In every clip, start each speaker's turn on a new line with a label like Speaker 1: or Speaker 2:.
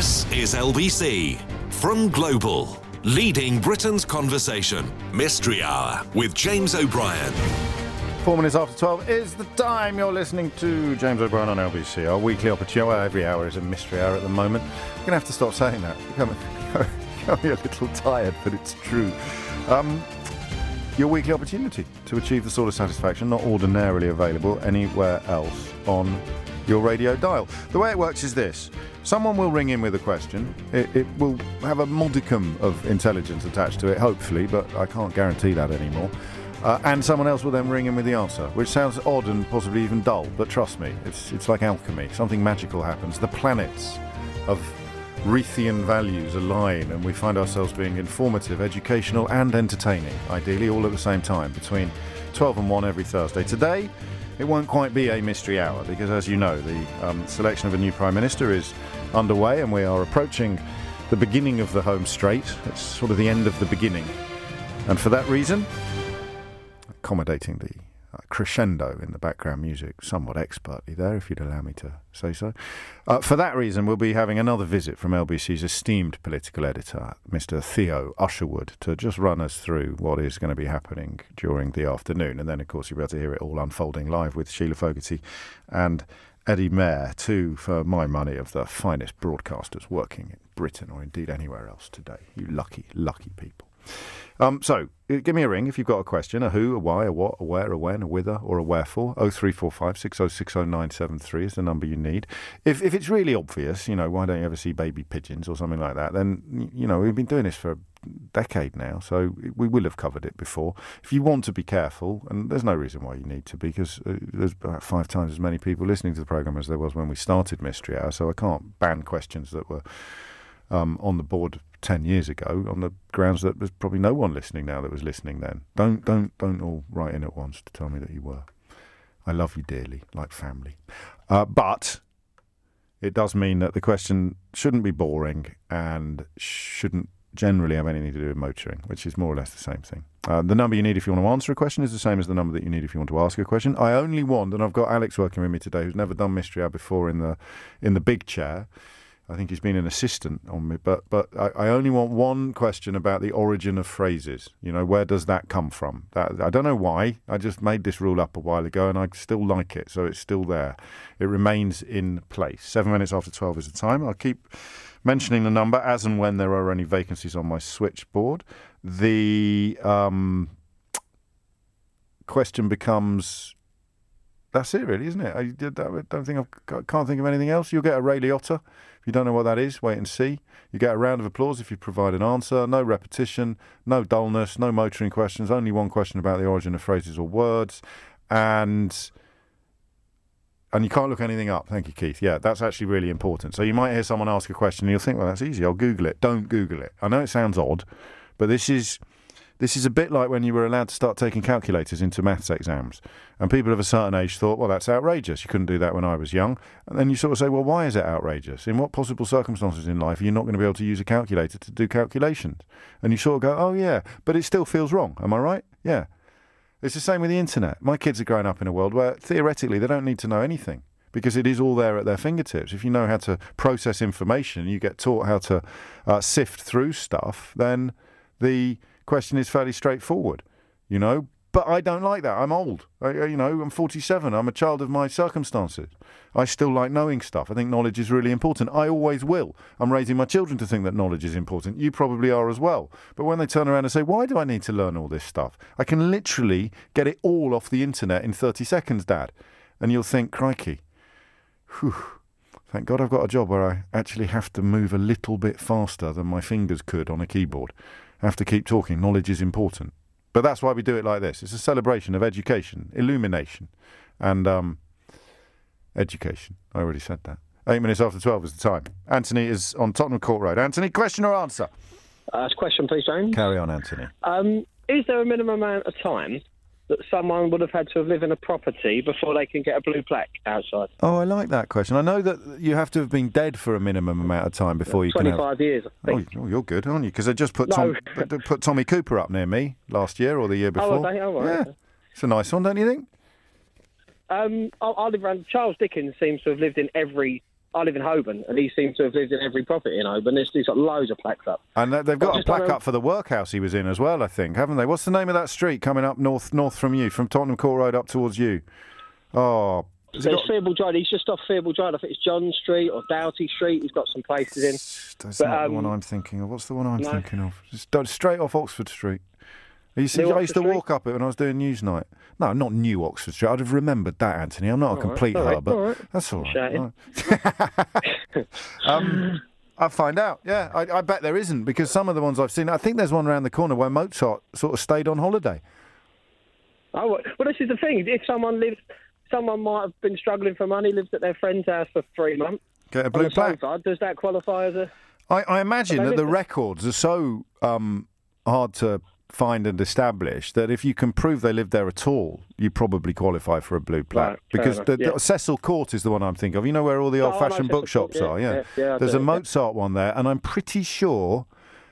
Speaker 1: This is LBC from Global, leading Britain's conversation. Mystery Hour with James O'Brien.
Speaker 2: 4 minutes after 12 is the time. You're listening to James O'Brien on LBC, our weekly opportunity. Well, every hour is a mystery hour at the moment. I'm going to have to stop saying that. Becoming a little tired, but it's true. Your weekly opportunity to achieve the sort of satisfaction not ordinarily available anywhere else on your radio dial. The way it works is this. Someone will ring in with a question. It will have a modicum of intelligence attached to it, hopefully, but I can't guarantee that anymore. And someone else will then ring in with the answer, which sounds odd and possibly even dull, but trust me, it's like alchemy. Something magical happens. The planets of Reithian values align, and we find ourselves being informative, educational and entertaining, ideally all at the same time, between 12 and 1 every Thursday. Today, it won't quite be a mystery hour, because as you know, the selection of a new Prime Minister is underway, and we are approaching the beginning of the home straight. It's sort of the end of the beginning. And for that reason, accommodating the crescendo in the background music somewhat expertly there, if you'd allow me to say so. For that reason, we'll be having another visit from LBC's esteemed political editor, Mr. Theo Usherwood, to just run us through what is going to be happening during the afternoon. And then, of course, you'll be able to hear it all unfolding live with Sheila Fogarty and Eddie Mair, two, for my money, of the finest broadcasters working in Britain or indeed anywhere else today. You lucky, lucky people. So, give me a ring if you've got a question, a who, a why, a what, a where, a when, a whither, or a wherefore. 0345 6060973 is the number you need. If it's really obvious, why don't you ever see baby pigeons or something like that, then, we've been doing this for a decade now, so we will have covered it before. If you want to be careful, and there's no reason why you need to, because there's about 5 times as many people listening to the programme as there was when we started Mystery Hour, so I can't ban questions that were on the board 10 years ago on the grounds that there's probably no one listening now that was listening then. Don't all write in at once to tell me that you were. I love you dearly, like family. But it does mean that the question shouldn't be boring and shouldn't generally have anything to do with motoring, which is more or less the same thing. The number you need if you want to answer a question is the same as the number that you need if you want to ask a question. I only want, and I've got Alex working with me today, who's never done Mystery Hour before in the big chair. I think he's been an assistant on me, but I only want one question about the origin of phrases. Where does that come from? I don't know why. I just made this rule up a while ago, and I still like it, so it's still there. It remains in place. 7 minutes after 12 is the time. I'll keep mentioning the number as and when there are any vacancies on my switchboard. The question becomes... That's it, really, isn't it? I can't think of anything else. You'll get a Ray Liotta. If you don't know what that is, wait and see. You get a round of applause if you provide an answer. No repetition, no dullness, no motoring questions. Only one question about the origin of phrases or words. And you can't look anything up. Thank you, Keith. Yeah, that's actually really important. So you might hear someone ask a question and you'll think, well, that's easy. I'll Google it. Don't Google it. I know it sounds odd, but this is a bit like when you were allowed to start taking calculators into maths exams. And people of a certain age thought, well, that's outrageous. You couldn't do that when I was young. And then you sort of say, well, why is it outrageous? In what possible circumstances in life are you not going to be able to use a calculator to do calculations? And you sort of go, oh, yeah, but it still feels wrong. Am I right? Yeah. It's the same with the internet. My kids are growing up in a world where, theoretically, they don't need to know anything, because it is all there at their fingertips. If you know how to process information, you get taught how to sift through stuff, then the question is fairly straightforward, But I don't like that. I'm old. I'm 47. I'm a child of my circumstances. I still like knowing stuff. I think knowledge is really important. I always will. I'm raising my children to think that knowledge is important. You probably are as well. But when they turn around and say, why do I need to learn all this stuff? I can literally get it all off the internet in 30 seconds, Dad. And you'll think, crikey, whew, thank God I've got a job where I actually have to move a little bit faster than my fingers could on a keyboard. I have to keep talking. Knowledge is important. But that's why we do it like this. It's a celebration of education, illumination, and education. I already said that. 8 minutes after 12 is the time. Anthony is on Tottenham Court Road. Anthony, question or answer?
Speaker 3: Question, please, James.
Speaker 2: Carry on, Anthony.
Speaker 3: Is there a minimum amount of time that someone would have had to have lived in a property before they can get a blue plaque outside?
Speaker 2: Oh, I like that question. I know that you have to have been dead for a minimum amount of time before you can have...
Speaker 3: 25 years, I think.
Speaker 2: Oh, you're good, aren't you? Because they just put Tommy Cooper up near me last year or the year before.
Speaker 3: Oh, all right.
Speaker 2: Yeah. It's a nice one, don't you think?
Speaker 3: I live around... Charles Dickens seems to have lived in every I live in Holborn, and he seems to have lived in every property in Holborn. He's got loads of plaques up.
Speaker 2: And they've got a plaque up for the workhouse he was in as well, I think, haven't they? What's the name of that street coming up north from you, from Tottenham Court Road up towards you? Oh...
Speaker 3: There's Fearble Drive. He's just off Fearble Drive. I think it's John Street or Doughty Street. He's got some places in.
Speaker 2: That's not the one I'm thinking of. What's the one I'm thinking of? Just straight off Oxford Street. I used to walk up it when I was doing Newsnight. No, not New Oxford Street. I'd have remembered that, Anthony. I'm not a complete herb, that's all right. I'll find out. Yeah, I bet there isn't, because some of the ones I've seen, I think there's one around the corner where Mozart sort of stayed on holiday.
Speaker 3: Oh, well, this is the thing. If someone might have been struggling for money, lived at their friend's house for 3 months.
Speaker 2: Get a blue plaque.
Speaker 3: Does that qualify as a...
Speaker 2: I imagine that the records are so hard to find and establish that if you can prove they lived there at all, you probably qualify for a blue plaque. Right, because the Cecil Court is the one I'm thinking of. You know where all the old-fashioned bookshops are? Yeah. There's a Mozart one there, and I'm pretty sure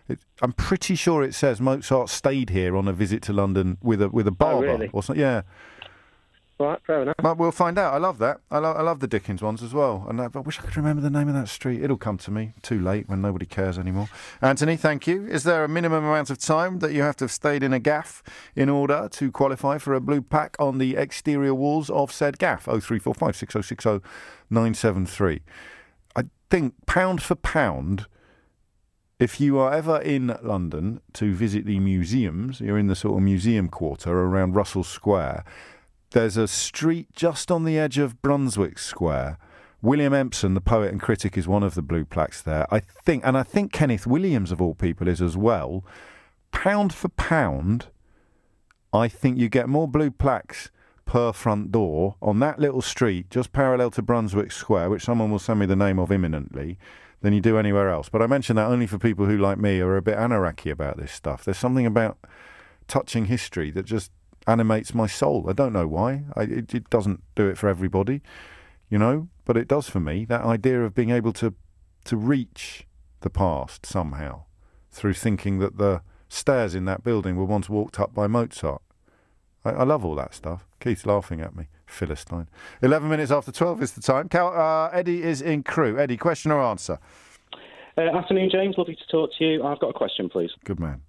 Speaker 2: it says Mozart stayed here on a visit to London with a barber.
Speaker 3: Oh, really?
Speaker 2: Or something. Yeah.
Speaker 3: Right, fair enough.
Speaker 2: But we'll find out. I love that. I love the Dickens ones as well. And I wish I could remember the name of that street. It'll come to me too late when nobody cares anymore. Anthony, thank you. Is there a minimum amount of time that you have to have stayed in a gaff in order to qualify for a blue plaque on the exterior walls of said gaff? 0345 6060 973. I think, pound for pound, if you are ever in London to visit the museums, you're in the sort of museum quarter around Russell Square, there's a street just on the edge of Brunswick Square. William Empson, the poet and critic, is one of the blue plaques there. I think Kenneth Williams, of all people, is as well. Pound for pound, I think you get more blue plaques per front door on that little street, just parallel to Brunswick Square, which someone will send me the name of imminently, than you do anywhere else. But I mention that only for people who, like me, are a bit anarchy about this stuff. There's something about touching history that just animates my soul. I don't know why. It doesn't do it for everybody, but it does for me. That idea of being able to reach the past somehow through thinking that the stairs in that building were once walked up by Mozart. I love all that stuff. Keith's laughing at me. Philistine. 11 minutes after 12 is the time. Eddie is in Crewe. Eddie, question or answer?
Speaker 4: Afternoon, James. Lovely to talk to you. I've got a question, please.
Speaker 2: Good man.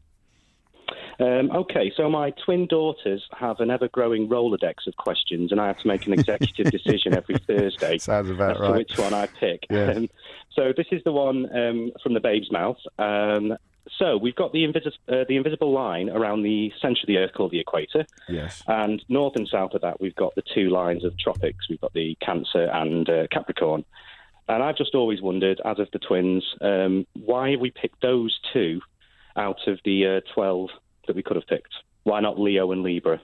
Speaker 4: Okay, so my twin daughters have an ever-growing Rolodex of questions, and I have to make an executive decision every Thursday.
Speaker 2: Sounds about right.
Speaker 4: To which one I pick.
Speaker 2: Yeah.
Speaker 4: So this is the one from the babe's mouth. So we've got the invisible line around the centre of the Earth called the equator.
Speaker 2: Yes.
Speaker 4: And north and south of that, we've got the 2 lines of tropics. We've got the Cancer and Capricorn. And I've just always wondered, as of the twins, why have we picked those 2 out of the 12 that we could have picked? Why not Leo and Libra?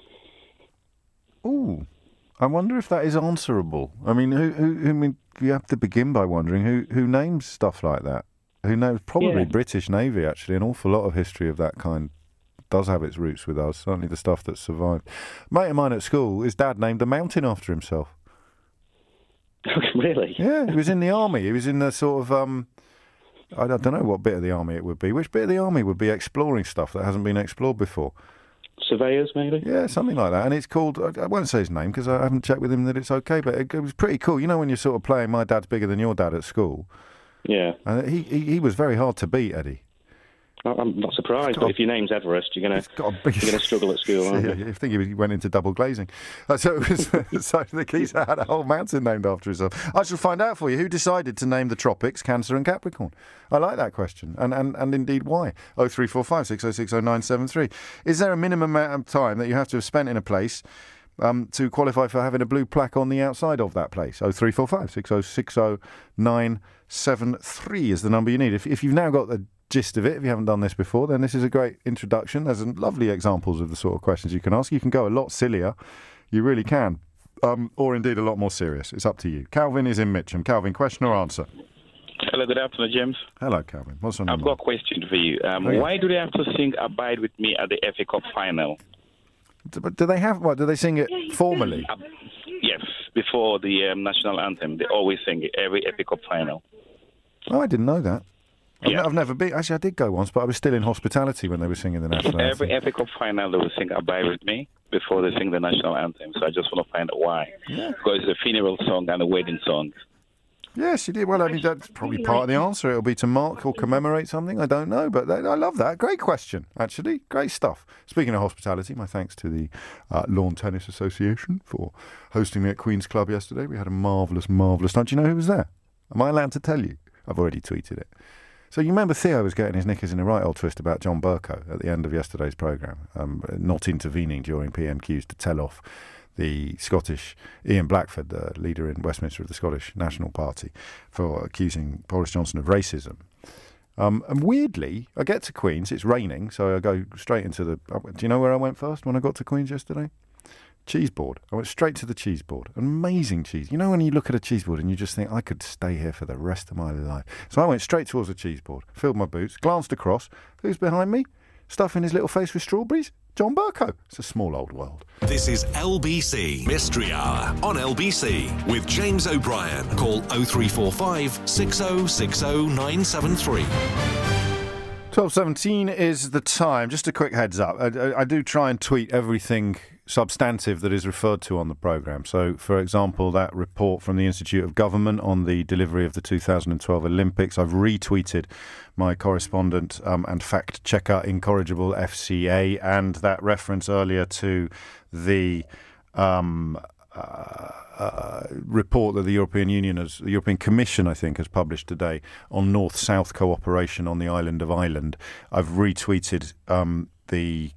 Speaker 2: Ooh, I wonder if that is answerable. I mean, who you have to begin by wondering who names stuff like that. Who knows? Probably British Navy, actually. An awful lot of history of that kind does have its roots with us. Certainly the stuff that's survived. A mate of mine at school, his dad named a mountain after himself.
Speaker 4: Really?
Speaker 2: Yeah, he was in the army. He was in the sort of I don't know what bit of the army it would be. Which bit of the army would be exploring stuff that hasn't been explored before?
Speaker 4: Surveyors, maybe?
Speaker 2: Yeah, something like that. And it's called, I won't say his name because I haven't checked with him that it's okay, but it was pretty cool. You know when you're sort of playing My Dad's Bigger Than Your Dad at school?
Speaker 4: Yeah.
Speaker 2: And he was very hard to beat, Eddie.
Speaker 4: I'm not surprised, but if your name's Everest, you're going to struggle at school, aren't you?
Speaker 2: I think he went into double glazing. So the geezer had a whole mountain named after himself. I shall find out for you who decided to name the tropics Cancer and Capricorn. I like that question, and indeed why. 0345 6060 973. Is there a minimum amount of time that you have to have spent in a place to qualify for having a blue plaque on the outside of that place? 0345 6060 973 is the number you need. If you've now got the gist of it, if you haven't done this before, then this is a great introduction. There's some lovely examples of the sort of questions you can ask. You can go a lot sillier, you really can, or indeed a lot more serious. It's up to you. Calvin is in Mitcham. Calvin, question or answer?
Speaker 5: Hello, good afternoon, James.
Speaker 2: Hello, Calvin. What's on your mind?
Speaker 5: I've got a question for you. Why do they have to sing Abide With Me at the FA Cup final?
Speaker 2: Do they have what? Do they sing it formally?
Speaker 5: Yes, before the national anthem. They always sing it every FA Cup final.
Speaker 2: Oh, I didn't know that. I've never been. Actually, I did go once, but I was still in hospitality when they were singing the national anthem.
Speaker 5: Every FA Cup final, they will sing Abide With Me before they sing the national anthem. So I just want to find out why. Yeah. Because it's a funeral song and a wedding song.
Speaker 2: Yes, you did. Well, I mean, that's probably part of the answer. It'll be to mark or commemorate something. I don't know, but I love that. Great question, actually. Great stuff. Speaking of hospitality, my thanks to the Lawn Tennis Association for hosting me at Queen's Club yesterday. We had a marvellous night. Do you know who was there? Am I allowed to tell you? I've already tweeted it. So you remember Theo was getting his knickers in a right old twist about John Bercow at the end of yesterday's programme, not intervening during PMQs to tell off the Scottish Ian Blackford, the leader in Westminster of the Scottish National Party, for accusing Boris Johnson of racism. And weirdly, I get to Queen's, it's raining, so I go straight into the... Do you know where I went first when I got to Queen's yesterday? Cheese board. I went straight to the cheese board. Amazing cheese. You know when you look at a cheese board and you just think, I could stay here for the rest of my life. So I went straight towards the cheese board, filled my boots, glanced across. Who's behind me? Stuffing his little face with strawberries? John Bercow. It's a small old world.
Speaker 1: This is LBC Mystery Hour on LBC with James O'Brien. Call 0345 6060 973.
Speaker 2: 12:17 is the time. Just a quick heads up. I do try and tweet everything substantive that is referred to on the programme. So, for example, that report from the Institute of Government on the delivery of the 2012 Olympics, I've retweeted my correspondent and fact-checker, Incorrigible FCA, and that reference earlier to the report that the European Commission, I think, has published today on North-South cooperation on the island of Ireland. I've retweeted the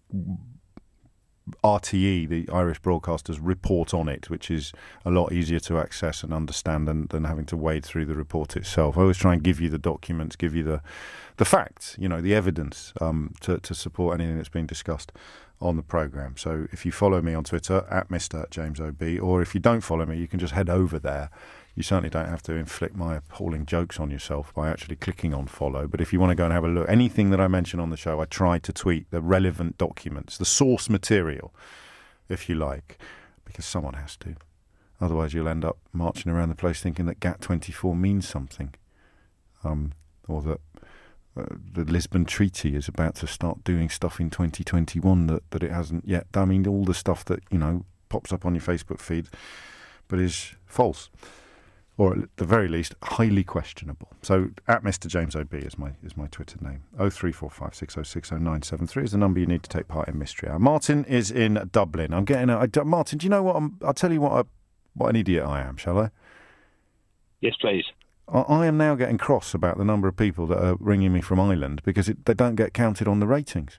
Speaker 2: RTE, the Irish Broadcasters, report on it, which is a lot easier to access and understand than having to wade through the report itself. I always try and give you the documents, give you the facts, the evidence to support anything that's being discussed on the programme. So if you follow me on Twitter, at Mr. James OB, or if you don't follow me, you can just head over there. You certainly don't have to inflict my appalling jokes on yourself by actually clicking on follow. But if you want to go and have a look, anything that I mention on the show, I try to tweet the relevant documents, the source material, if you like, because someone has to. Otherwise, you'll end up marching around the place thinking that GATT24 means something, or that the Lisbon Treaty is about to start doing stuff in 2021 that it hasn't yet. I mean, all the stuff that, pops up on your Facebook feed, but is false. Or at the very least, highly questionable. So, at Mr. James OB is my Twitter name. 0345 6060 973 is the number you need to take part in Mystery Hour. Martin is in Dublin. Martin, do you know what? I'll tell you what an idiot I am, shall I?
Speaker 5: Yes, please.
Speaker 2: I am now getting cross about the number of people that are ringing me from Ireland because they don't get counted on the ratings.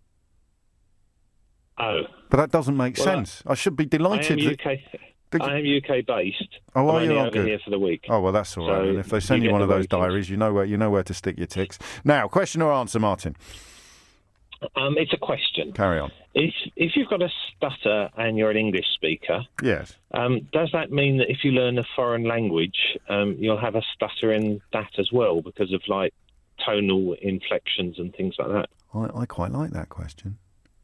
Speaker 5: Oh.
Speaker 2: But that doesn't make sense. I should be delighted.
Speaker 5: I am UK based.
Speaker 2: Oh, are
Speaker 5: I'm
Speaker 2: you?
Speaker 5: only over here for the week.
Speaker 2: Oh, well, that's all right.
Speaker 5: So
Speaker 2: and if they send you one of those diaries, you know where to stick your ticks. Now, question or answer, Martin?
Speaker 5: It's a question.
Speaker 2: Carry on.
Speaker 5: If you've got a stutter and you're an English speaker,
Speaker 2: yes,
Speaker 5: does that mean that if you learn a foreign language, you'll have a stutter in that as well because of like tonal inflections and things like that?
Speaker 2: I quite like that question.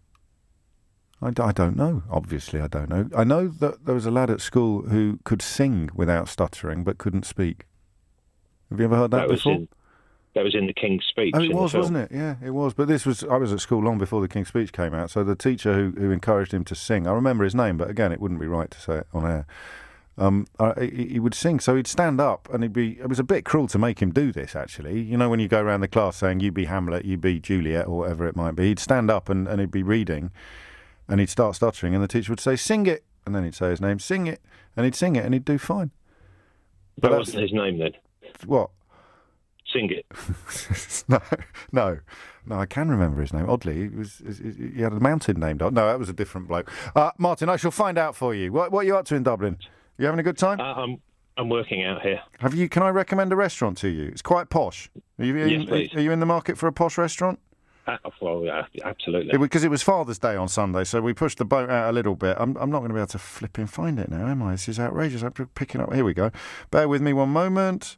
Speaker 2: I don't know. Obviously, I don't know. I know that there was a lad at school who could sing without stuttering but couldn't speak. Have you ever heard that before?
Speaker 5: That was in the King's Speech.
Speaker 2: Oh, it was, wasn't it? Yeah, it was. But I was at school long before the King's Speech came out, so the teacher who encouraged him to sing, I remember his name, but again, it wouldn't be right to say it on air. He would sing, so he'd stand up and it was a bit cruel to make him do this, actually. You know, when you go around the class saying, you be Hamlet, you be Juliet, or whatever it might be, he'd stand up and he'd be reading, and he'd start stuttering, and the teacher would say, sing it, and then he'd say his name, sing it, and he'd sing it, and he'd do fine.
Speaker 5: But that wasn't his name, then?
Speaker 2: What?
Speaker 5: Sing it.
Speaker 2: No, I can remember his name. Oddly, he had a mountain named. No, that was a different bloke. Martin, I shall find out for you. What are you up to in Dublin? You having a good time?
Speaker 5: I'm working out here.
Speaker 2: Can I recommend a restaurant to you? It's quite posh.
Speaker 5: Yes, please.
Speaker 2: Are you in the market for a posh restaurant?
Speaker 5: Well, yeah, absolutely.
Speaker 2: Because it was Father's Day on Sunday, so we pushed the boat out a little bit. I'm not going to be able to flip and find it now, am I? This is outrageous. I'm picking up. Here we go. Bear with me one moment.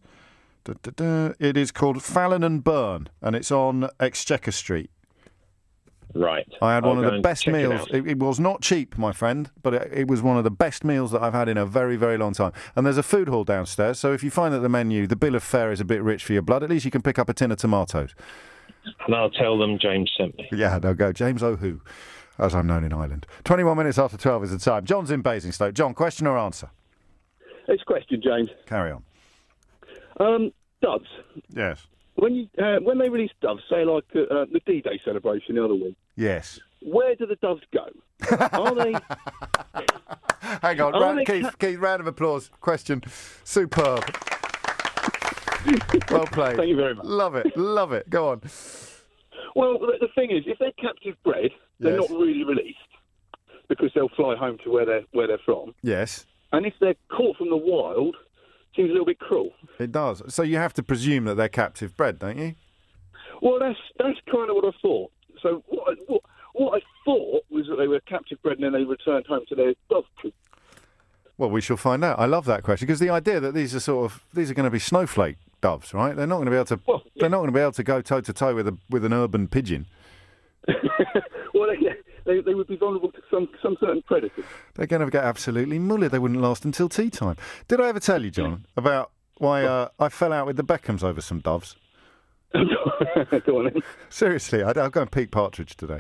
Speaker 2: It is called Fallon and Burn, and it's on Exchequer Street.
Speaker 5: Right.
Speaker 2: I had one of the best meals. It was not cheap, my friend, but it was one of the best meals that I've had in a very, very long time. And there's a food hall downstairs, so if you find that the bill of fare is a bit rich for your blood, at least you can pick up a tin of tomatoes.
Speaker 5: And I'll tell them James sent me.
Speaker 2: Yeah, they'll go, James O'Who, as I'm known in Ireland. 21 minutes after 12 is the time. John's in Basingstoke. John, question or answer?
Speaker 6: It's a question, James.
Speaker 2: Carry on.
Speaker 6: Doves.
Speaker 2: Yes.
Speaker 6: When they release doves, say like the D-Day celebration the other week,
Speaker 2: Yes.
Speaker 6: where do the doves go? Are they?
Speaker 2: Hang on, Keith, round of applause. Question. Superb. Well played.
Speaker 6: Thank you very much.
Speaker 2: Love it. Go on.
Speaker 6: Well, the thing is, if they're captive bred, they're
Speaker 2: Yes.
Speaker 6: not really released because they'll fly home to where they're from.
Speaker 2: Yes.
Speaker 6: And if they're caught from the wild, it seems a little bit cruel.
Speaker 2: It does. So you have to presume that they're captive bred, don't you?
Speaker 6: Well, that's kind of what I thought. So what I thought was that they were captive bred and then they returned home to their dove coop.
Speaker 2: Well, we shall find out. I love that question because the idea that these are going to be snowflake doves, right? They're not going to be able to.
Speaker 6: Well, yeah.
Speaker 2: They're not going to be able to go toe to toe with an urban pigeon.
Speaker 6: Well, they would be vulnerable to some certain predators.
Speaker 2: They're going to get absolutely mullered. They wouldn't last until tea time. Did I ever tell you, John, about why I fell out with the Beckhams over some doves?
Speaker 6: Go on then.
Speaker 2: Seriously, I'll go and Pete Partridge today.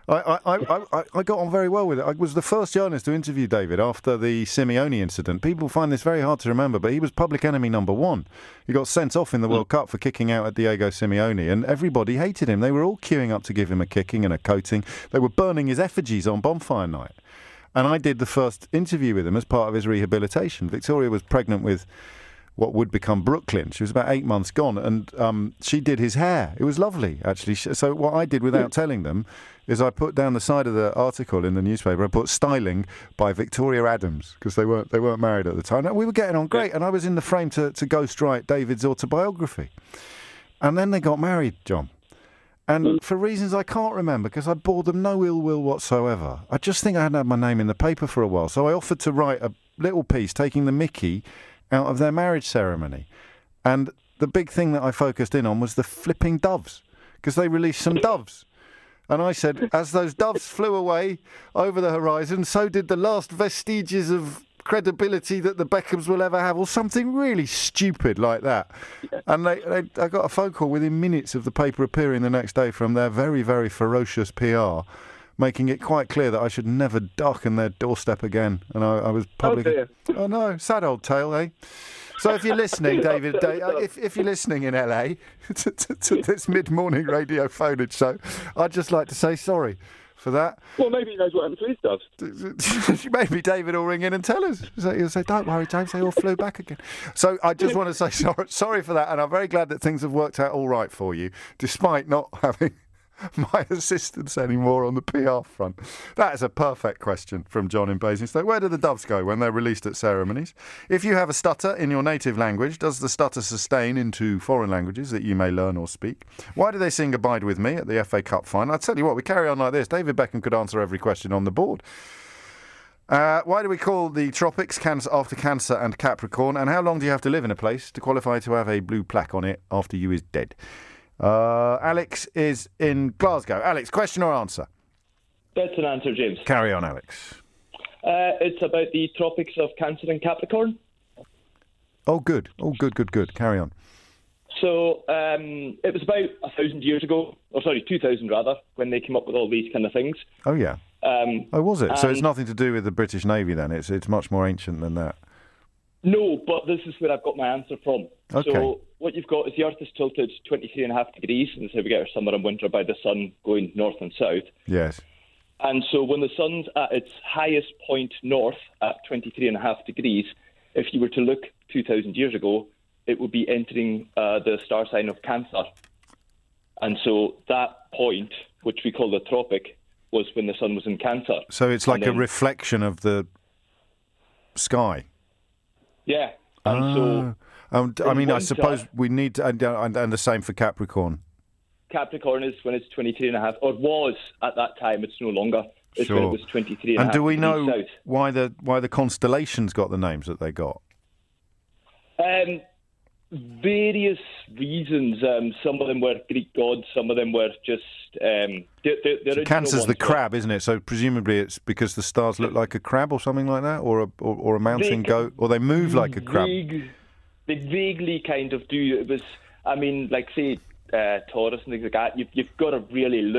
Speaker 2: I got on very well with it. I was the first journalist to interview David after the Simeone incident. People find this very hard to remember, but he was public enemy number one. He got sent off in the World Cup for kicking out at Diego Simeone, and everybody hated him. They were all queuing up to give him a kicking and a coating. They were burning his effigies on bonfire night. And I did the first interview with him as part of his rehabilitation. Victoria was pregnant with what would become Brooklyn. She was about 8 months gone, and she did his hair. It was lovely, actually. So what I did without telling them is I put down the side of the article in the newspaper, I put styling by Victoria Adams, because they weren't married at the time. We were getting on great, and I was in the frame to ghostwrite David's autobiography. And then they got married, John. And for reasons I can't remember, because I bore them no ill will whatsoever, I just think I hadn't had my name in the paper for a while. So I offered to write a little piece taking the mickey out of their marriage ceremony. And the big thing that I focused in on was the flipping doves, because they released some doves. And I said, as those doves flew away over the horizon, so did the last vestiges of credibility that the Beckhams will ever have, or something really stupid like that. And I got a phone call within minutes of the paper appearing the next day from their very, very ferocious PR, making it quite clear that I should never darken their doorstep again. And I was publicly... Oh, no, sad old tale, eh? So if you're listening, David, if you're listening in LA to this mid-morning radio phonage show, I'd just like to say sorry for that.
Speaker 6: Well, maybe he knows what happened to his doves.
Speaker 2: Maybe David will ring in and tell us. So he'll say, don't worry, James, they all flew back again. So I just want to say sorry for that, and I'm very glad that things have worked out all right for you, despite not having my assistance anymore on the PR front. That is a perfect question from John in Basingstoke. Where do the doves go when they're released at ceremonies? If you have a stutter in your native language, does the stutter sustain into foreign languages that you may learn or speak? Why do they sing Abide With Me at the FA Cup final? I tell you what, we carry on like this. David Beckham could answer every question on the board. Why do we call the tropics cancer after Cancer and Capricorn? And how long do you have to live in a place to qualify to have a blue plaque on it after you is dead? Alex is in Glasgow. Alex, question or answer?
Speaker 7: That's an answer, James.
Speaker 2: Carry on, Alex.
Speaker 7: It's about the tropics of Cancer and Capricorn.
Speaker 2: Oh, good. Good. Carry on.
Speaker 7: So it was about 1,000 years ago, 2,000 rather, when they came up with all these kind of things.
Speaker 2: Oh, yeah. Was it? So it's nothing to do with the British Navy then? It's much more ancient than that.
Speaker 7: No, but this is where I've got my answer from.
Speaker 2: Okay.
Speaker 7: So what you've got is the Earth is tilted 23.5 degrees, and this is how we get our summer and winter by the sun going north and south.
Speaker 2: Yes.
Speaker 7: And so when the sun's at its highest point north at 23.5 degrees, if you were to look 2,000 years ago, it would be entering the star sign of Cancer. And so that point, which we call the tropic, was when the sun was in Cancer.
Speaker 2: So it's like a reflection of the sky.
Speaker 7: Yeah. And
Speaker 2: I mean, I suppose we need to, and the same for Capricorn.
Speaker 7: Capricorn is when it's 23.5, or was at that time. It's no longer. It's when it was 23.5.
Speaker 2: And do we know
Speaker 7: south.
Speaker 2: why the constellations got the names that they got?
Speaker 7: Various reasons. Some of them were Greek gods. Some of them were just.
Speaker 2: So Cancer's the crab, isn't it? So presumably it's because the stars look like a crab or something like that, or a mountain goat, or they move like a crab.
Speaker 7: They vaguely kind of do. It was, I mean, like say Taurus and things like that. You've got to really look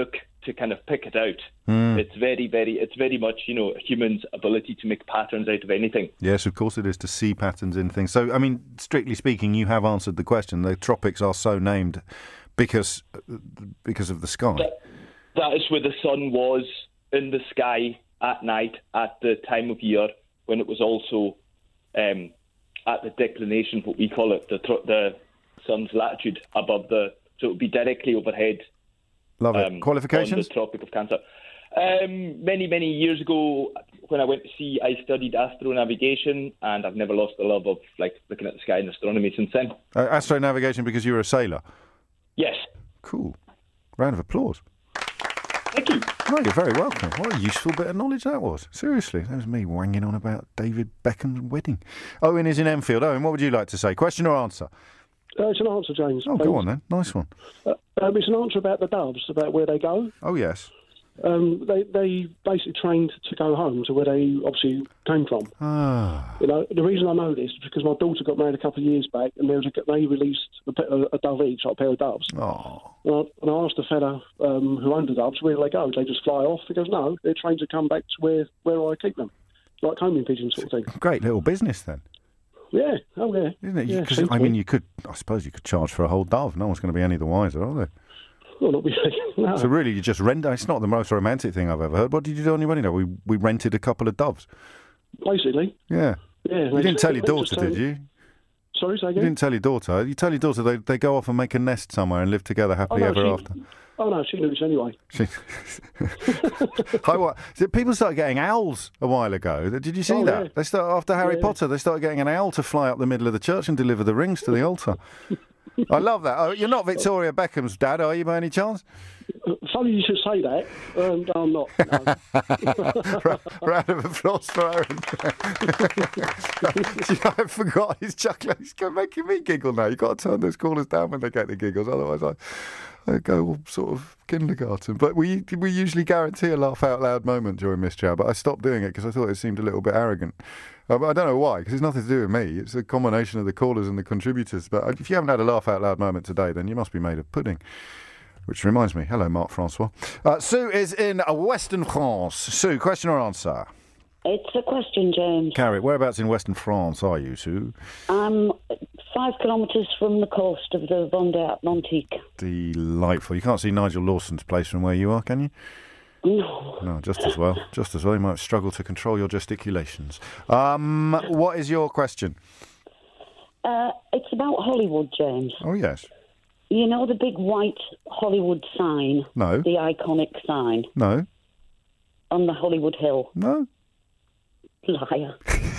Speaker 7: to kind of pick it out. It's very much, a human's ability to make patterns out of anything.
Speaker 2: Yes, of course it is, to see patterns in things. So, I mean, strictly speaking, you have answered the question. The tropics are so named because of the sky.
Speaker 7: That is where the sun was in the sky at night at the time of year when it was also at the declination, what we call it, the sun's latitude above so it would be directly overhead.
Speaker 2: Love it. Qualifications?
Speaker 7: On the Tropic of Cancer. Many years ago, when I went to sea, I studied astronavigation, and I've never lost the love of looking at the sky and astronomy since then.
Speaker 2: Astronavigation because you were a sailor?
Speaker 7: Yes.
Speaker 2: Cool. Round of applause.
Speaker 7: Thank you.
Speaker 2: No, you're very welcome. What a useful bit of knowledge that was. Seriously, that was me wanging on about David Beckham's wedding. Owen is in Enfield. Owen, what would you like to say? Question or answer?
Speaker 8: It's an answer, James.
Speaker 2: Oh, go on then. Nice one.
Speaker 8: It's an answer about the doves, about where they go.
Speaker 2: Oh, yes.
Speaker 8: They basically trained to go home to where they obviously came from.
Speaker 2: Ah.
Speaker 8: The reason I know this is because my daughter got married a couple of years back, and they released a dove each, like a pair of doves.
Speaker 2: Oh.
Speaker 8: And I asked the fella who owned the doves, where do they go? Do they just fly off? He goes, no, they're trained to come back to where I keep them, like homing pigeons sort of thing.
Speaker 2: Great little business then.
Speaker 8: Yeah, oh yeah.
Speaker 2: Isn't it?
Speaker 8: Yeah,
Speaker 2: Because, I suppose you could charge for a whole dove. No one's going to be any the wiser, are they?
Speaker 8: Well, not really, no.
Speaker 2: So really, you just rent. It's not the most romantic thing I've ever heard. What did you do on your wedding day? We rented a couple of doves.
Speaker 8: Basically.
Speaker 2: Yeah.
Speaker 8: Yeah.
Speaker 2: You didn't tell your daughter, did you?
Speaker 8: Sorry, say again?
Speaker 2: You didn't tell your daughter. You tell your daughter they go off and make a nest somewhere and live together happily ever after.
Speaker 8: Oh no, she knew this anyway.
Speaker 2: People started getting owls a while ago. Did you see that?
Speaker 8: Yeah.
Speaker 2: After Harry Potter, they started getting an owl to fly up the middle of the church and deliver the rings to the altar. I love that. Oh, you're not Victoria Beckham's dad, are you, by any chance?
Speaker 8: Funny you should say that. No, I'm not. No.
Speaker 2: Round of applause for Aaron. I forgot. He's chuckling. He's making me giggle now. You've got to turn those callers down when they get the giggles, otherwise I go all sort of kindergarten. But we usually guarantee a laugh out loud moment during Mystery Hour, but I stopped doing it because I thought it seemed a little bit arrogant. I don't know why, because it's nothing to do with me. It's a combination of the callers and the contributors. But if you haven't had a laugh out loud moment today, then you must be made of pudding. Which reminds me, hello, Marc Francois. Sue is in Western France. Sue, question or answer?
Speaker 9: It's a question, James.
Speaker 2: Carrie, whereabouts in Western France are you, Sue?
Speaker 9: I'm 5 kilometres from the coast of the Vendée Atlantique.
Speaker 2: Delightful. You can't see Nigel Lawson's place from where you are, can you? No, just as well. Just as well. You might struggle to control your gesticulations. What is your question?
Speaker 9: It's about Hollywood, James.
Speaker 2: Oh, yes.
Speaker 9: You know the big white Hollywood sign?
Speaker 2: No.
Speaker 9: The iconic sign?
Speaker 2: No.
Speaker 9: On the Hollywood Hill?
Speaker 2: No.
Speaker 9: Liar.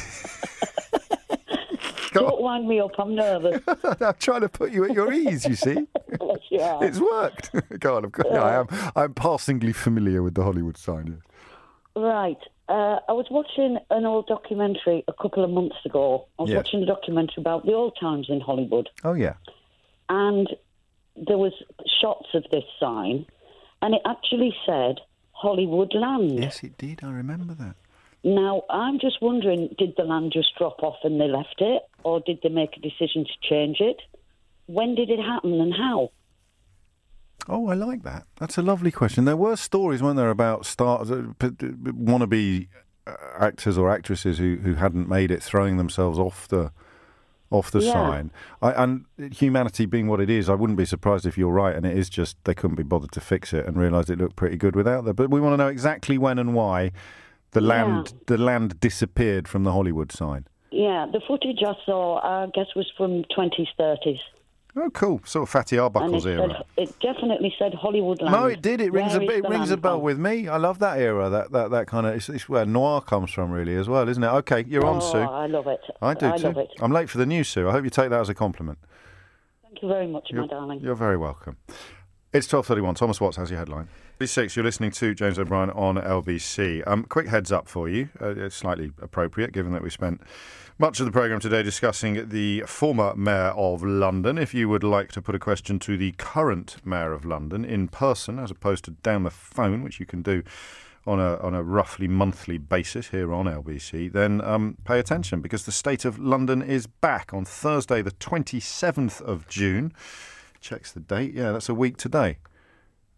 Speaker 9: Don't wind me up, I'm nervous.
Speaker 2: I'm trying to put you at your ease, you see.
Speaker 9: Yeah.
Speaker 2: It's worked. Go on, of course. I'm passingly familiar with the Hollywood sign. Yeah.
Speaker 9: Right. I was watching an old documentary a couple of months ago. I was watching a documentary about the old times in Hollywood.
Speaker 2: Oh, yeah.
Speaker 9: And there was shots of this sign, and it actually said Hollywood Land.
Speaker 2: Yes, it did. I remember that.
Speaker 9: Now, I'm just wondering, did the land just drop off and they left it, or did they make a decision to change it? When did it happen and how?
Speaker 2: Oh, I like that. That's a lovely question. There were stories, weren't there, about wannabe actors or actresses who hadn't made it, throwing themselves off the sign. And humanity being what it is, I wouldn't be surprised if you're right, and it is just they couldn't be bothered to fix it and realised it looked pretty good without that. But we want to know exactly when and why the land disappeared from the Hollywood sign.
Speaker 9: Yeah, the footage I saw, I guess, was from 20s, 30s.
Speaker 2: Oh, cool. Sort of Fatty Arbuckle's era.
Speaker 9: It definitely said Hollywood Land.
Speaker 2: No, it did. It rings a bell with me. I love that era. That kind of it's where noir comes from, really, as well, isn't it? Okay, you're on, Sue.
Speaker 9: I love it.
Speaker 2: I do too.
Speaker 9: Love it.
Speaker 2: I'm late for the news, Sue. I hope you take that as a compliment.
Speaker 9: Thank you very much, my darling.
Speaker 2: You're very welcome. It's 12:31. Thomas Watts has your headline. B6, you're listening to James O'Brien on LBC. Quick heads up for you. It's slightly appropriate, given that we spent much of the programme today discussing the former Mayor of London. If you would like to put a question to the current Mayor of London in person, as opposed to down the phone, which you can do on a roughly monthly basis here on LBC, then pay attention, because the State of London is back on Thursday, the 27th of June. Checks the date. Yeah, that's a week today.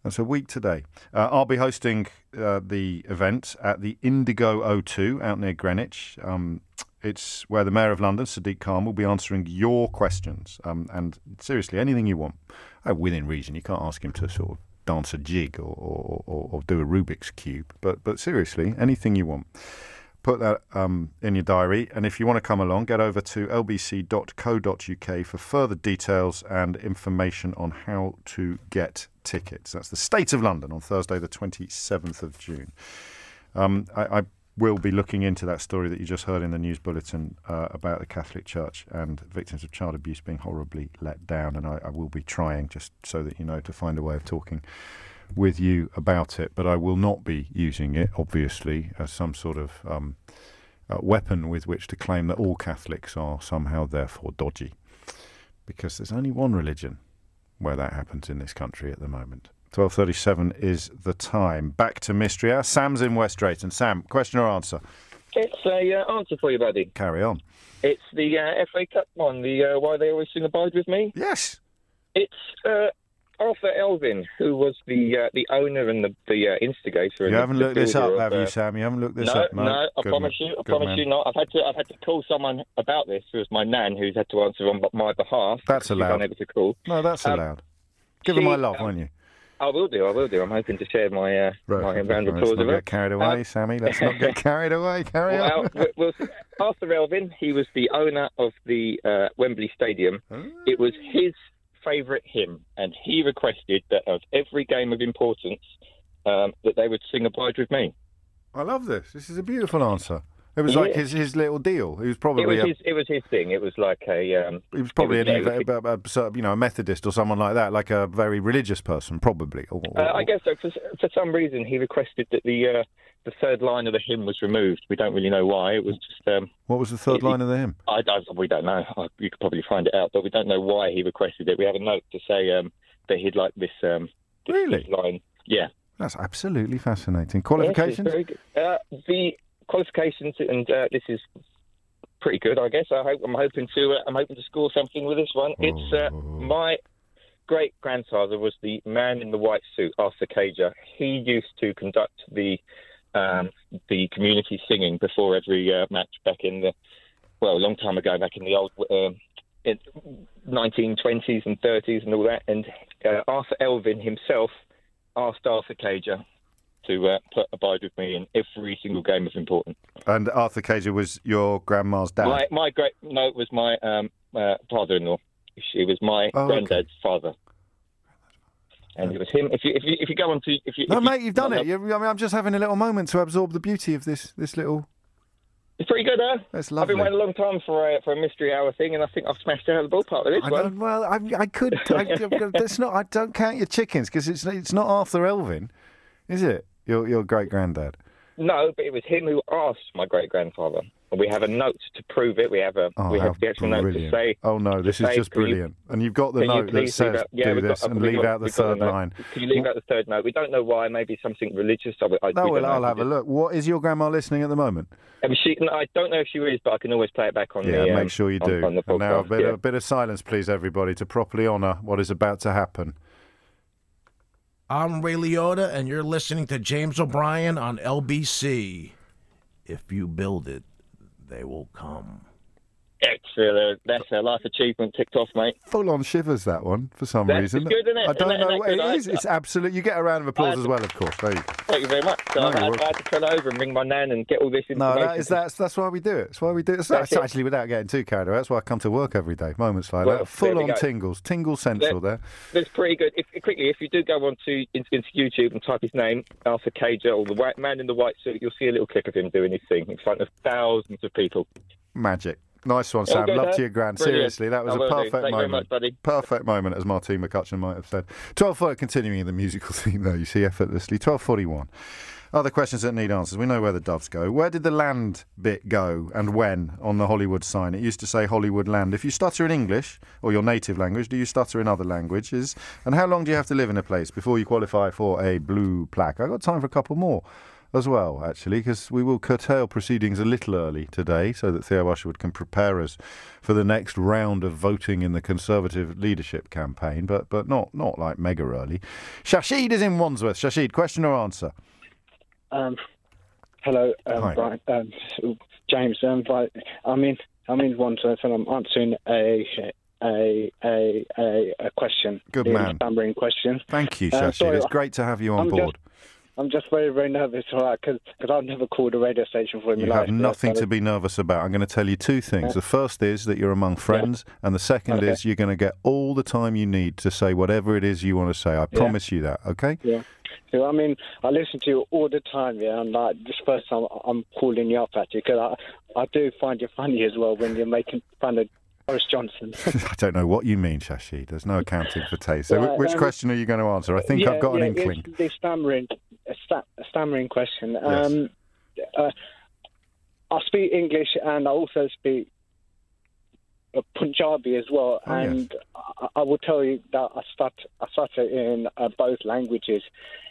Speaker 2: That's a week today. I'll be hosting the event at the Indigo O2 out near Greenwich. It's where the Mayor of London, Sadiq Khan, will be answering your questions. And seriously, anything you want. Within reason. You can't ask him to sort of dance a jig or do a Rubik's Cube. But seriously, anything you want. Put that in your diary, and if you want to come along, get over to lbc.co.uk for further details and information on how to get tickets. That's the State of London on Thursday, the 27th of June. I will be looking into that story that you just heard in the news bulletin about the Catholic Church and victims of child abuse being horribly let down, and I will be trying, just so that you know, to find a way of talking with you about it, but I will not be using it, obviously, as some sort of weapon with which to claim that all Catholics are somehow therefore dodgy, because there's only one religion where that happens in this country at the moment. 12:37 is the time. Back to Mystery Hour. Sam's in West Drayton. Sam, question or answer?
Speaker 10: It's a answer for you, buddy.
Speaker 2: Carry on.
Speaker 10: It's the FA Cup one, the Why They Always Sing Abide With Me.
Speaker 2: Yes.
Speaker 10: It's Arthur Elvin, who was the owner and the instigator.
Speaker 2: You haven't looked this up, have you, Sam? You haven't looked this up?
Speaker 10: No, I promise you. I promise you not. I've had to call someone about this, who was my nan, who's had to answer on my behalf.
Speaker 2: That's allowed.
Speaker 10: Unable to call.
Speaker 2: No, that's allowed. Give her my love, won't you?
Speaker 10: I will do. I'm hoping to share my my round of applause with her.
Speaker 2: Let's not get carried away, Sammy. Let's not get carried away. Carry on.
Speaker 10: Well, Arthur Elvin, he was the owner of the Wembley Stadium. It was his favourite hymn, and he requested that of every game of importance that they would sing Abide With Me.
Speaker 2: I love this. This is a beautiful answer. It was like his little deal. He was probably
Speaker 10: it was his thing. It was like a
Speaker 2: he was probably a Methodist or someone like that, like a very religious person, probably.
Speaker 10: I guess so. For some reason, he requested that the third line of the hymn was removed. We don't really know why. It was just
Speaker 2: what was the third line of the hymn?
Speaker 10: We don't know. You could probably find it out, but we don't know why he requested it. We have a note to say that he'd like this.
Speaker 2: Really?
Speaker 10: This line. Yeah.
Speaker 2: That's absolutely fascinating. Qualifications?
Speaker 10: Yes, very good. The qualifications, and this is pretty good, I guess. I'm hoping to score something with this one. It's my great grandfather was the man in the white suit, Arthur Cager. He used to conduct the community singing before every match back in a long time ago, back in the old 1920s and 30s and all that. And Arthur Elvin himself asked Arthur Cager to put Abide With Me in every single game of importance. And
Speaker 2: Arthur Cager was your grandma's dad?
Speaker 10: It was my father-in-law. She was my granddad's father. And it was him. If you go on to...
Speaker 2: mate, you've done it. I'm just having a little moment to absorb the beauty of this little...
Speaker 10: It's pretty good, huh?
Speaker 2: That's lovely.
Speaker 10: I've been waiting a long time for a mystery hour thing, and I think I've smashed it out of the ballpark with this one.
Speaker 2: Well, I could... that's not... I don't count your chickens, because it's not Arthur Elvin, is it? Your great-granddad?
Speaker 10: No, but it was him who asked my great-grandfather. And we have a note to prove it. We have the actual note to say...
Speaker 2: Oh, no, this is just brilliant. And you've got the note that says, do this, and leave out the third line.
Speaker 10: Can you leave out the third note? We don't know why. Maybe something religious.
Speaker 2: I'll have a look. What is your grandma listening at the moment?
Speaker 10: I don't know if she is, but I can always play it back on the...
Speaker 2: Yeah, make sure you do.
Speaker 10: On the podcast,
Speaker 2: and now, a bit of silence, please, everybody, to properly honour what is about to happen.
Speaker 11: I'm Ray Liotta, and you're listening to James O'Brien on LBC. If you build it, they will come.
Speaker 10: Excellent. That's a life achievement ticked off, mate.
Speaker 2: Full-on shivers, that one, for some reason.
Speaker 10: It's good, isn't it?
Speaker 2: I don't know. It is. It's absolute. You get a round of applause as well, of course. There you go.
Speaker 10: Thank you very much. So I had to turn over and ring my nan and get all this information.
Speaker 2: No, that's why we do it. That's why we do it. That's actually without getting too carried away. That's why I come to work every day. Moments like that. Full-on tingles. Tingle Central there.
Speaker 10: That's pretty good. If you do go into YouTube and type his name, Arthur Cager, or the man in the white suit, you'll see a little clip of him doing his thing in front of thousands of people.
Speaker 2: Magic. Nice one, Sam. Love to your grand.
Speaker 10: Brilliant.
Speaker 2: Seriously, that was a perfect moment.
Speaker 10: Much,
Speaker 2: perfect moment, as Martine McCutcheon might have said. 12:40, continuing in the musical theme there, you see, effortlessly. 12:41. Other questions that need answers. We know where the doves go. Where did the land bit go and when on the Hollywood sign? It used to say Hollywood Land. If you stutter in English, or your native language, do you stutter in other languages? And how long do you have to live in a place before you qualify for a blue plaque? I've got time for a couple more. as well, actually, because we will curtail proceedings a little early today so that Theo Usherwood can prepare us for the next round of voting in the Conservative leadership campaign, but not like mega early. Shashid is in Wandsworth. Shashid, question or answer?
Speaker 12: Hello, Brian, James. I'm in Wandsworth and I'm answering a question.
Speaker 2: Good man.
Speaker 12: A stammering question.
Speaker 2: Thank you, Shashid. It's great to have you on board.
Speaker 12: I'm just very, very nervous, because I've never called a radio station for my life.
Speaker 2: You have nothing to be nervous about. I'm going to tell you two things. Yeah. The first is that you're among friends, and the second is you're going to get all the time you need to say whatever it is you want to say. I promise you that, okay?
Speaker 12: Yeah. So, I mean, I listen to you all the time, and this first time I'm calling you up, actually, because I do find you funny as well when you're making fun of Boris Johnson.
Speaker 2: I don't know what you mean, Shashid. There's no accounting for taste. So which question are you going to answer? I think I've got an inkling.
Speaker 12: It's the stammering question.
Speaker 2: Yes.
Speaker 12: I speak English and I also speak Punjabi as well. I will tell you that I stutter in both languages.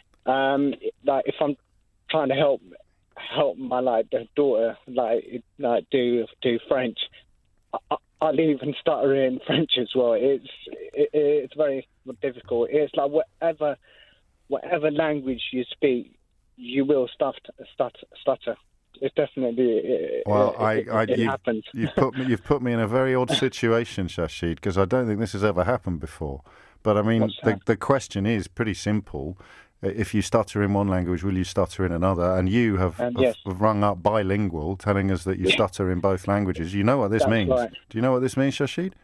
Speaker 12: Like if I'm trying to help my daughter do French, I'll even stutter in French as well. It's very difficult. It's like whatever language you speak, you will stutter. It's definitely it happens.
Speaker 2: You've put me in a very odd situation, Shashid, because I don't think this has ever happened before. But I mean, the question is pretty simple. If you stutter in one language, will you stutter in another? And you have rung up bilingual, telling us that you stutter in both languages. You know what this means?
Speaker 12: Right.
Speaker 2: Do you know what this means, Shashid?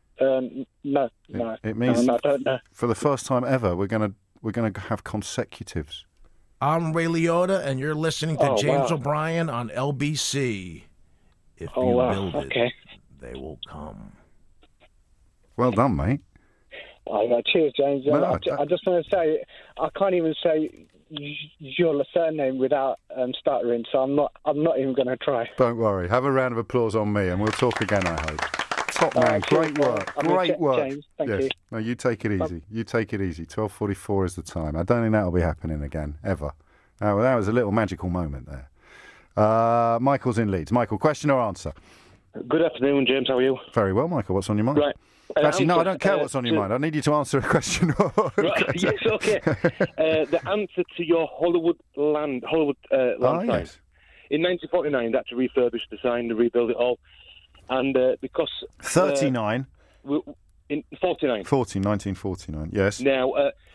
Speaker 12: No.
Speaker 2: It means
Speaker 12: I don't know.
Speaker 2: For the first time ever, we're gonna have consecutives.
Speaker 11: I'm Ray Liotta, and you're listening to James O'Brien on LBC. If you build it, they will come.
Speaker 2: Well done, mate.
Speaker 12: Cheers, James. I just want to say, I can't even say your surname without stuttering, so I'm not even going to try.
Speaker 2: Don't worry. Have a round of applause on me, and we'll talk again, I hope. Top man, great work. Great work.
Speaker 12: James, thank you.
Speaker 2: No, you take it easy. You take it easy. 12:44 is the time. I don't think that'll be happening again, ever. That was a little magical moment there. Michael's in Leeds. Michael, question or answer?
Speaker 13: Good afternoon, James. How are you?
Speaker 2: Very well, Michael. What's on your mind?
Speaker 13: Right.
Speaker 2: Actually, no, I don't care what's on your mind. I need you to answer a question.
Speaker 13: Yes, okay. The answer to your Hollywood land sign.
Speaker 2: Yes.
Speaker 13: In 1949, they had to refurbish the sign, to rebuild it all. And because...
Speaker 2: 39?
Speaker 13: In 49.
Speaker 2: 1949, yes.
Speaker 13: Now,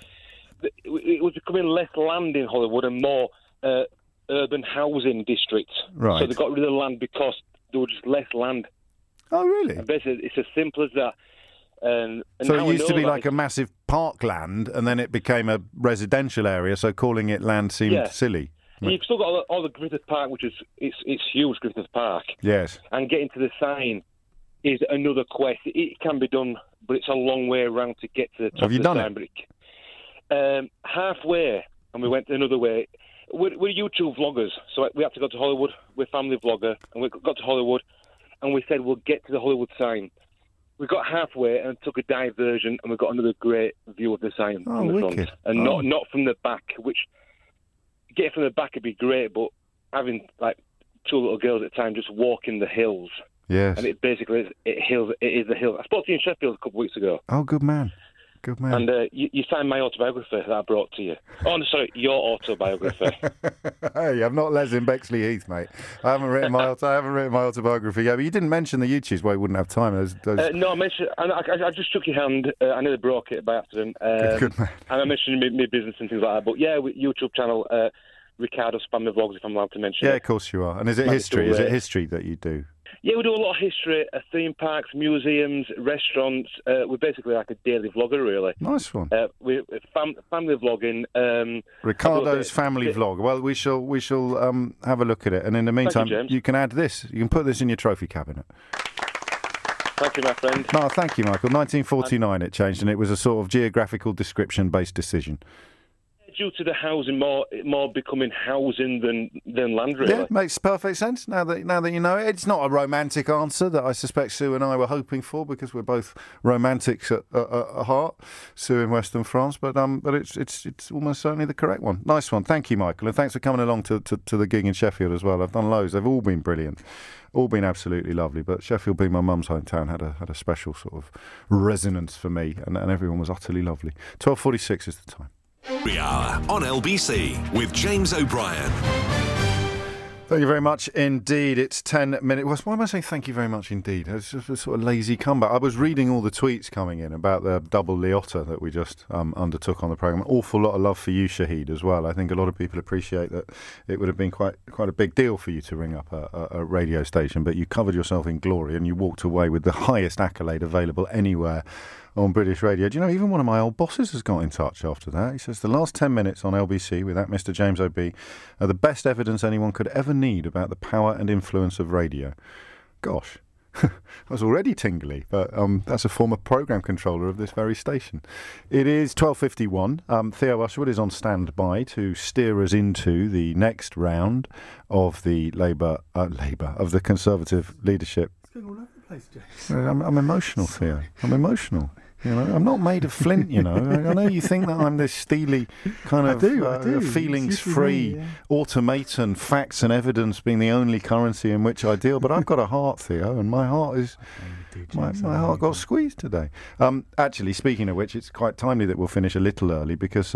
Speaker 13: it was becoming less land in Hollywood and more urban housing districts.
Speaker 2: Right.
Speaker 13: So they got rid of the land because there was just less land.
Speaker 2: Oh, really?
Speaker 13: And basically, it's as simple as that. And
Speaker 2: so it used to be like a massive parkland, and then it became a residential area, so calling it land seemed silly.
Speaker 13: You've still got all the Griffith Park, which is it's huge, Griffith Park.
Speaker 2: Yes.
Speaker 13: And getting to the sign is another quest. It can be done, but it's a long way around to get to the top
Speaker 2: Have you
Speaker 13: of the
Speaker 2: done
Speaker 13: sign.
Speaker 2: it?
Speaker 13: Halfway, and we went another way. We're YouTube vloggers, so we had to go to Hollywood. We're a family vlogger, and we got to Hollywood, and we said we'll get to the Hollywood sign. We got halfway and took a diversion, and we got another great view of the sign from the front, and not from the back. Which getting from the back would be great, but having like two little girls at a time just walking the hills.
Speaker 2: Yes.
Speaker 13: And it basically is the hill. I spoke to you in Sheffield a couple of weeks ago.
Speaker 2: Oh, good man. Good man.
Speaker 13: And you signed my autobiography that I brought to you. Oh, no, sorry, your autobiography.
Speaker 2: Hey, I'm not Les in Bexley Heath, mate. I haven't written my autobiography yet. But you didn't mention the YouTubes. Well, you wouldn't have time.
Speaker 13: No, I mentioned. I just shook your hand. I nearly broke it by accident.
Speaker 2: Good man.
Speaker 13: And I mentioned my business and things like that. But yeah, YouTube channel, Ricardo Spammer Vlogs, if I'm allowed to mention.
Speaker 2: Yeah, of course you are. And is it history? Is it history that you do?
Speaker 13: Yeah, we do a lot of history, theme parks, museums, restaurants. We're basically like a daily vlogger, really.
Speaker 2: Nice one.
Speaker 13: We're family vlogging.
Speaker 2: Ricardo's family vlog. Well, we shall have a look at it. And in the meantime, you can add this. You can put this in your trophy cabinet.
Speaker 13: Thank you, my friend.
Speaker 2: No, thank you, Michael. 1949 it changed, and it was a sort of geographical description-based decision.
Speaker 6: due to the housing more becoming housing than land, really.
Speaker 2: Yeah, makes perfect sense. Now that you know it, it's not a romantic answer that I suspect Sue and I were hoping for, because we're both romantics at heart. Sue in Western France, but it's almost certainly the correct one. Nice one, thank you, Michael, and thanks for coming along to the gig in Sheffield as well. I've done loads; they've all been brilliant. All been absolutely lovely, but Sheffield, being my mum's hometown, had a special sort of resonance for me, and everyone was utterly lovely. 12:46 is the time.
Speaker 1: Every hour on LBC with James O'Brien.
Speaker 2: Thank you very much indeed. It's 10 minutes. Why am I saying thank you very much indeed? It's just a sort of lazy comeback. I was reading all the tweets coming in about the double Liotta that we just undertook on the programme. Awful lot of love for you, Shahid, as well. I think a lot of people appreciate that it would have been quite a big deal for you to ring up a radio station, but you covered yourself in glory and you walked away with the highest accolade available anywhere on British radio. Do you know, even one of my old bosses has got in touch after that. He says the last 10 minutes on LBC with that Mr. James O.B. are the best evidence anyone could ever need about the power and influence of radio. Gosh, I was already tingly, but that's a former programme controller of this very station. It is 12:51. Theo Usherwood is on standby to steer us into the next round of the of the Conservative leadership.
Speaker 11: It's going all over the place, James.
Speaker 2: I'm emotional, Theo. I'm emotional. You know, I'm not made of flint, you know. I know you think that I'm this steely kind of
Speaker 11: I do.
Speaker 2: feelings-free automaton, facts and evidence being the only currency in which I deal. But I've got a heart, Theo, and my heart is... My heart got squeezed today. Actually, speaking of which, it's quite timely that we'll finish a little early because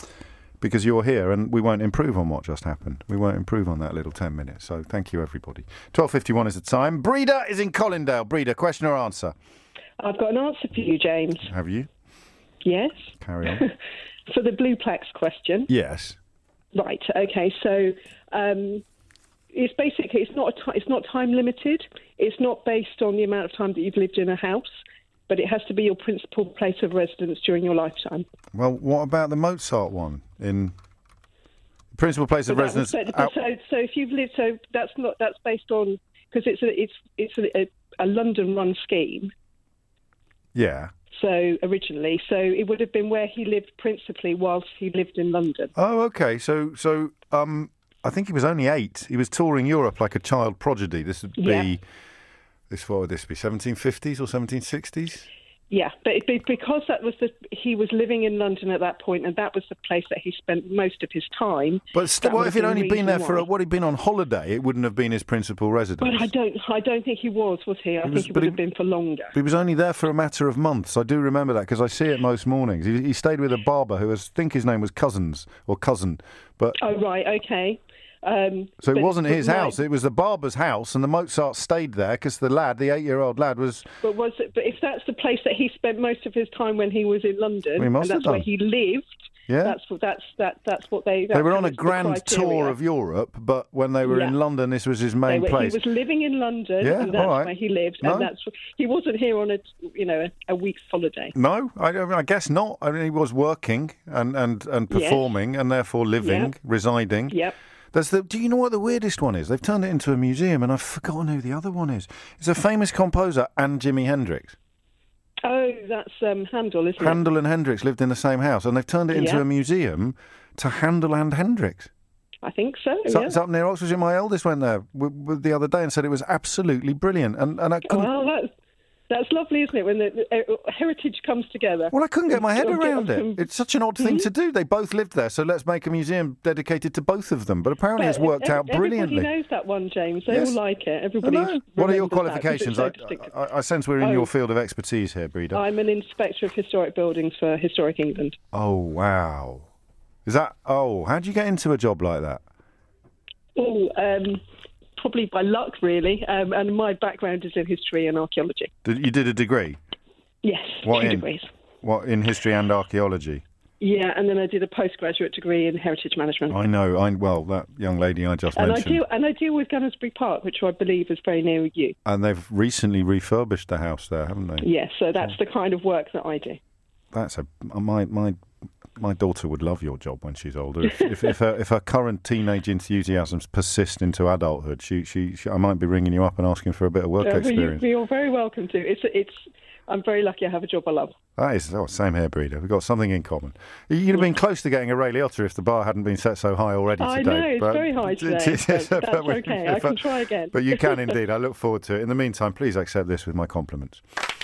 Speaker 2: you're here and we won't improve on what just happened. We won't improve on that little 10 minutes. So thank you, everybody. 12:51 is the time. Breeder is in Colindale. Breeder, question or answer?
Speaker 14: I've got an answer for you, James.
Speaker 2: Have you?
Speaker 14: Yes.
Speaker 2: Carry on.
Speaker 14: For the Blueplex question.
Speaker 2: Yes.
Speaker 14: Right. Okay. So it's basically it's not time limited. It's not based on the amount of time that you've lived in a house, but it has to be your principal place of residence during your lifetime.
Speaker 2: Well, what about the Mozart one in principal place of residence?
Speaker 14: So if you've lived, that's based on, because it's a London-run scheme.
Speaker 2: Yeah.
Speaker 14: So originally, it would have been where he lived principally whilst he lived in London.
Speaker 2: Oh, okay. So I think he was only 8. He was touring Europe like a child prodigy. This would be, what would this be, 1750s or 1760s? Yeah,
Speaker 14: but because he was living in London at that point, and that was the place that he spent most of his time.
Speaker 2: But what if he'd only been there he'd been on holiday? It wouldn't have been his principal residence.
Speaker 14: But I don't think he was he? I think he would have been for longer.
Speaker 2: He was only there for a matter of months. I do remember that because I see it most mornings. He stayed with a barber who I think his name was cousin. But
Speaker 14: oh right, okay.
Speaker 2: So it wasn't his house; it was the barber's house, and the Mozart stayed there because the 8-year-old lad was.
Speaker 14: But if that's the place that he spent most of his time when he was in London, and that's where he lived, that's what they.
Speaker 2: They were on a grand tour of Europe, but when they were in London, this was his main place.
Speaker 14: He was living in London, and that's where he lived, and he wasn't here on a week's holiday.
Speaker 2: No, I guess not. I mean, he was working and performing, and therefore living, residing.
Speaker 14: Yep.
Speaker 2: Do you know what the weirdest one is? They've turned it into a museum, and I've forgotten who the other one is. It's a famous composer and Jimi Hendrix.
Speaker 14: Oh, that's Handel, isn't it?
Speaker 2: Handel and Hendrix lived in the same house, and they've turned it into a museum to Handel and Hendrix.
Speaker 14: I think so.
Speaker 2: It's up near Oxford. My eldest went there the other day and said it was absolutely brilliant. And I couldn't...
Speaker 14: Well, that's lovely, isn't it, when the heritage comes together?
Speaker 2: Well, I couldn't get my head around it. It's such an odd thing to do. They both lived there, so let's make a museum dedicated to both of them. But apparently it's worked out brilliantly.
Speaker 14: Everybody knows that one, James. They all like it. Everybody.
Speaker 2: What are your qualifications? I sense we're in your field of expertise here, Breeder.
Speaker 14: I'm an inspector of historic buildings for Historic England.
Speaker 2: Oh, wow. Is that... Oh, how do you get into a job like that?
Speaker 14: Probably by luck, really. And my background is in history and archaeology.
Speaker 2: You did a degree?
Speaker 14: Yes, 2 degrees.
Speaker 2: What, in history and archaeology?
Speaker 14: Yeah, and then I did a postgraduate degree in heritage management.
Speaker 2: I know. Well, that young lady I just mentioned.
Speaker 14: I deal with Gunnersbury Park, which I believe is very near you.
Speaker 2: And they've recently refurbished the house there, haven't they?
Speaker 14: Yes, so that's the kind of work that I do.
Speaker 2: That's my daughter would love your job when she's older. If her current teenage enthusiasms persist into adulthood, she I might be ringing you up and asking for a bit of work experience.
Speaker 14: You're very welcome to. I'm very lucky I have a job I love.
Speaker 2: Same hair breeder. We've got something in common. You'd have been close to getting a Ray Liotta if the bar hadn't been set so high already today.
Speaker 14: I know, it's very high today. That's okay. I can try again.
Speaker 2: But you can indeed. I look forward to it. In the meantime, please accept this with my compliments.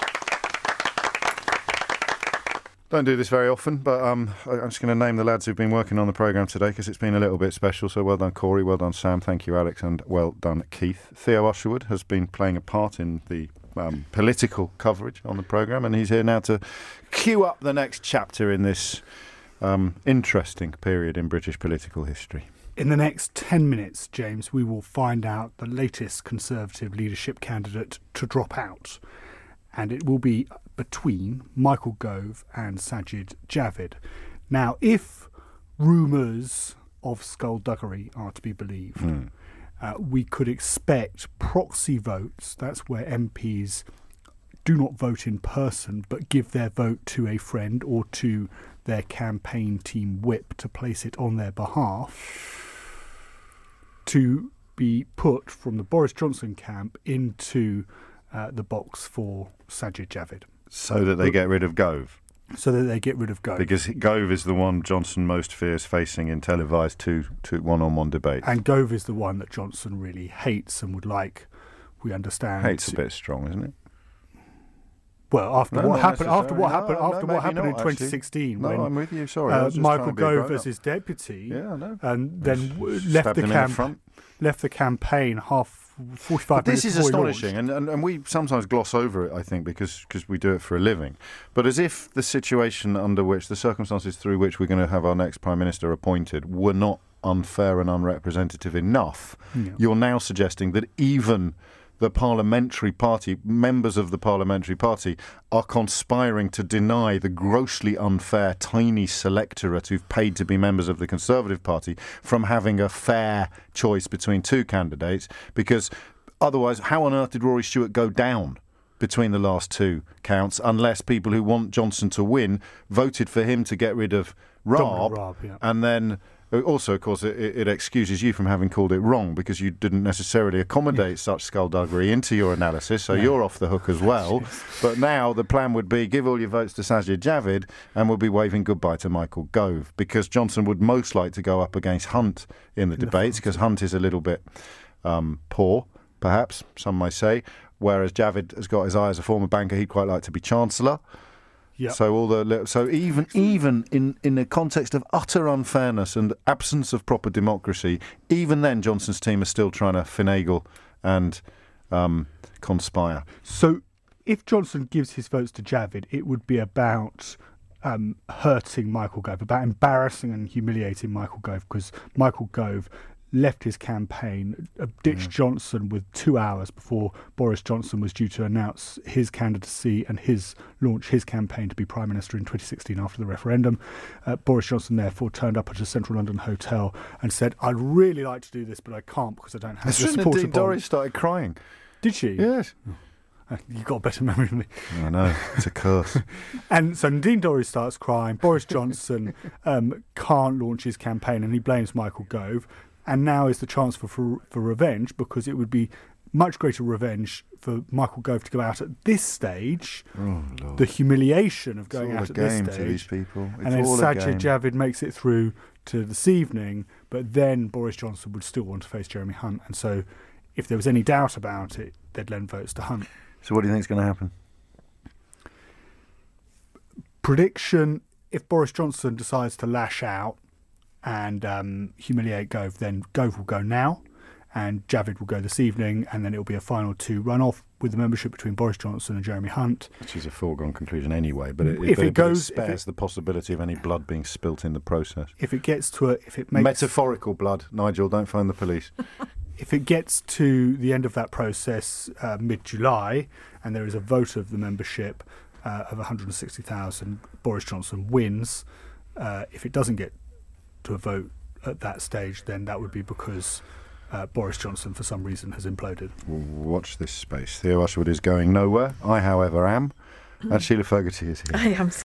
Speaker 2: Don't do this very often, but I'm just going to name the lads who've been working on the programme today because it's been a little bit special. So well done, Corey. Well done, Sam. Thank you, Alex. And well done, Keith. Theo Usherwood has been playing a part in the political coverage on the programme, and he's here now to cue up the next chapter in this interesting period in British political history.
Speaker 15: In the next 10 minutes, James, we will find out the latest Conservative leadership candidate to drop out. And it will be between Michael Gove and Sajid Javid. Now, if rumours of skullduggery are to be believed, we could expect proxy votes. That's where MPs do not vote in person, but give their vote to a friend or to their campaign team whip to place it on their behalf, to be put from the Boris Johnson camp into the box for Sajid Javid.
Speaker 2: So that they get rid of Gove?
Speaker 15: So that they get rid of Gove.
Speaker 2: Because Gove is the one Johnson most fears facing in televised two one-on-one debates.
Speaker 15: And Gove is the one that Johnson really hates and would like, we understand...
Speaker 2: Hate's a bit strong, isn't it?
Speaker 15: Well, after what happened in 2016,
Speaker 2: when I'm with you. Sorry,
Speaker 15: Michael Gove as his deputy, and then left the campaign 45
Speaker 2: minutes. This is
Speaker 15: before
Speaker 2: astonishing, and we sometimes gloss over it, I think, because we do it for a living. But as if the situation under which, the circumstances through which we're going to have our next Prime Minister appointed were not unfair and unrepresentative enough, you're now suggesting that even the parliamentary party, members of the parliamentary party, are conspiring to deny the grossly unfair tiny selectorate who've paid to be members of the Conservative Party from having a fair choice between two candidates, because otherwise, how on earth did Rory Stewart go down between the last two counts unless people who want Johnson to win voted for him to get rid of Raab, and then... Also, of course, it excuses you from having called it wrong because you didn't necessarily accommodate such skullduggery into your analysis, so you're off the hook as well. But now the plan would be give all your votes to Sajid Javid and we'll be waving goodbye to Michael Gove, because Johnson would most like to go up against Hunt in the debates, because Hunt is a little bit poor, perhaps, some may say, whereas Javid has got his eye as a former banker. He'd quite like to be Chancellor. Yep. So even in the context of utter unfairness and absence of proper democracy, even then Johnson's team is still trying to finagle and conspire.
Speaker 15: So if Johnson gives his votes to Javid, it would be about hurting Michael Gove, about embarrassing and humiliating Michael Gove, because Michael Gove left his campaign, ditched Johnson with 2 hours before Boris Johnson was due to announce his candidacy and launch his campaign to be Prime Minister in 2016 after the referendum. Boris Johnson therefore turned up at a central London hotel and said, I'd really like to do this, but I can't because I don't have the support.
Speaker 2: Nadine Dorries started crying.
Speaker 15: Did she?
Speaker 2: Yes.
Speaker 15: You've got a better memory than me.
Speaker 2: I know, it's a curse.
Speaker 15: And so Nadine Dorries starts crying. Boris Johnson can't launch his campaign and he blames Michael Gove. And now is the chance for revenge, because it would be much greater revenge for Michael Gove to go out at this stage, the humiliation of going out at this stage. To these people. And then Sajid Javid makes it through to this evening, but then Boris Johnson would still want to face Jeremy Hunt. And so if there was any doubt about it, they'd lend votes to Hunt.
Speaker 2: So what do you think is going to happen?
Speaker 15: Prediction, if Boris Johnson decides to lash out and humiliate Gove, then Gove will go now and Javid will go this evening, and then it will be a final two runoff with the membership between Boris Johnson and Jeremy Hunt.
Speaker 2: Which is a foregone conclusion anyway, but it spares the possibility of any blood being spilt in the process.
Speaker 15: If it gets to
Speaker 2: metaphorical blood, Nigel, don't phone the police.
Speaker 15: If it gets to the end of that process mid-July and there is a vote of the membership of 160,000, Boris Johnson wins. If it doesn't get to a vote at that stage, then that would be because Boris Johnson, for some reason, has imploded.
Speaker 2: Watch this space. Theo Usherwood is going nowhere. I, however, am. And Sheila Fogarty is here.
Speaker 16: I am